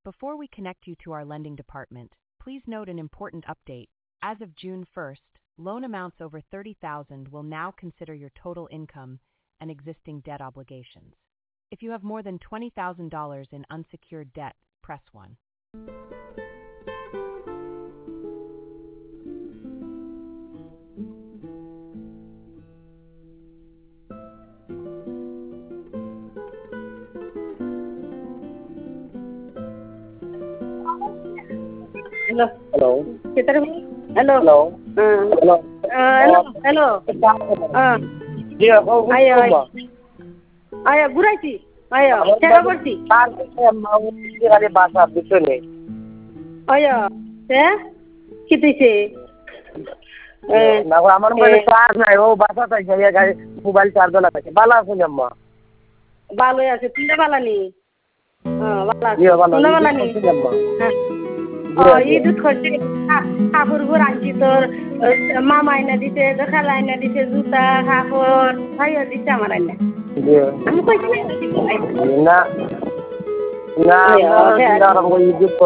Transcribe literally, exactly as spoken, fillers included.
Before we connect you to our lending department, please note an important update. As of June first, loan amounts over thirty thousand dollars will now consider your total income and existing debt obligations. If you have more than twenty thousand dollars in unsecured debt, press one. Hello. Hello. Kita rin. Hello. Hello. Ah. Hello. Ah, hello. Hello. Ah. Iya, kau Ayo. apa? Ayo, ঘুরাইছি। Ayo, চেষ্টা করছি। তার থেকে মাউ কিরালে বাসা পিছনে। Ayo. তে কি দিছে? না আমার মোবাইলে চার্জ নাই, ও বাসা তাই গিয়ে গাড়ি মোবাইল চার্জ লাগাইছে। ভালো আছেন আম্মা? ভালোই আছে। তুমি ভালো নি? হ্যাঁ, ভালো আছি। ইয়ে ভালো। তুমি ভালো নি? আম্মা। হ্যাঁ। ও ঈদ করছি। কাপড় গুলো আনছি তোর মামা এনে দিছে, খালা এনে দিছে, জুতা কাপড় ভাইয়া দিছে আমার এনে। আমি কইছি না না না, না,